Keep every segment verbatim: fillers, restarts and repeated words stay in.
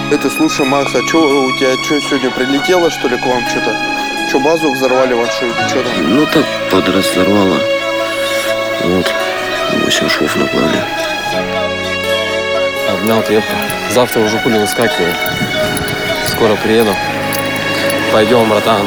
Это, слушай, Макс, а что у тебя что сегодня прилетело, что ли, к вам что-то? Что, базу взорвали вашу или что там? Ну так, подряд взорвало. Вот, восемь швов наклали. Обнял крепко. Завтра уже пули выскакивает. Скоро приеду. Пойдем, братан.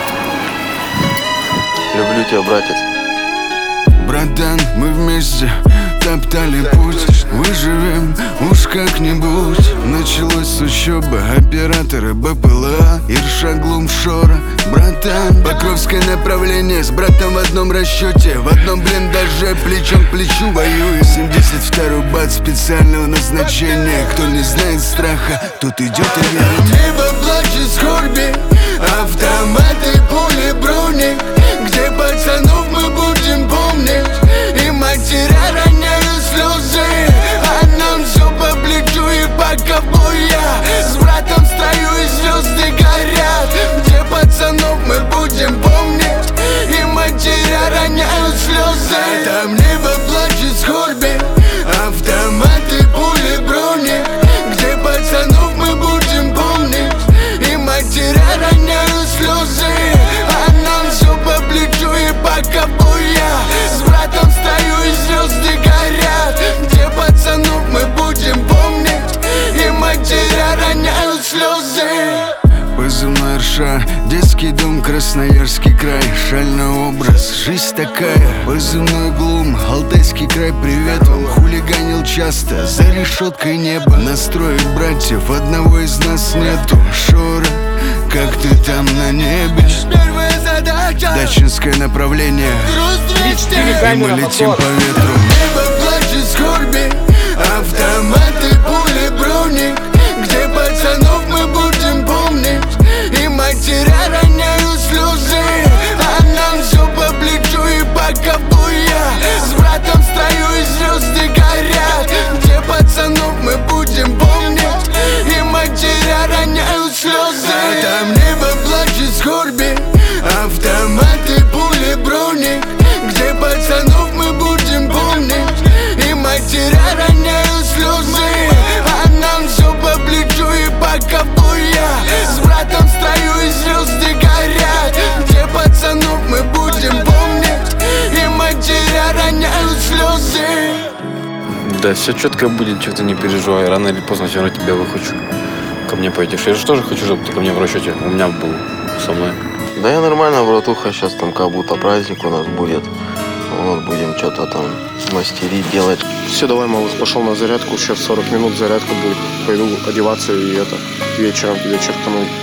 Люблю тебя, братец. Братан, мы вместе топтали путь, выживем уж как-нибудь. Началось с учебы, операторы БПЛА, Ирша, Глум, Шора. Братан, Покровское направление, с братом в одном расчете, в одном блиндаже, плечом к плечу воюем. семьдесят второй бат специального назначения. Кто не знает страха, тот идет и верит. Небо плачет скорби, автоматы, пули, брони. Где пацанов мы будем помнить, и матеря роняют слезы, а нам все по плечу и по ковбоя. С братом стою и звезды горят. Где пацанов мы будем помнить, и матеря роняют слезы. Там небо плачет скорби, автоматы, пули, брони. Где пацанов мы будем помнить, и матеря роняют слезы, а нам все по плечу и по ковбоя. С братом стою и звезды горят. Где пацанов мы будем помнить, и матеря роняют слезы. Позывной РШ, детский дом, Красноярский край. Шальной образ, жизнь такая. Позывной Глум, Алтайский край, привет вам. Хулиганил часто, за решеткой небо. Настроить братьев, одного из нас нету. Шора, как ты там на небе? Первая задача, дачинское направление, и мы летим по ветру. Небо плачет скорби, автоматы, пули, брони. Где пацанов мы будем помнить, и матеря роняют слезы, а нам все по плечу и по ковбоя. С братом стою и звезды горят. Где пацанов мы будем помнить, и матеря роняют слезы. Там небо плачет скорби, автоматы, пули, брони. Где пацанов мы будем помнить, и матеря роняют слезы, а нам все по плечу и по ковбоя. С братом стою и звезды горят. Где пацанов мы будем помнить, и матеря роняют слезы. Да все четко будет, что ты не переживай. Рано или поздно все равно тебя выхочу. Ко мне пойдешь. Я же тоже хочу, чтобы ты ко мне в расчете у меня был со мной. Да я нормально, братуха, сейчас там как будто праздник у нас будет. Вот, будем что-то там мастерить, делать. Все, давай, малыш, пошел на зарядку. Сейчас сорок минут зарядка будет. Пойду одеваться и это вечером тебе чертану.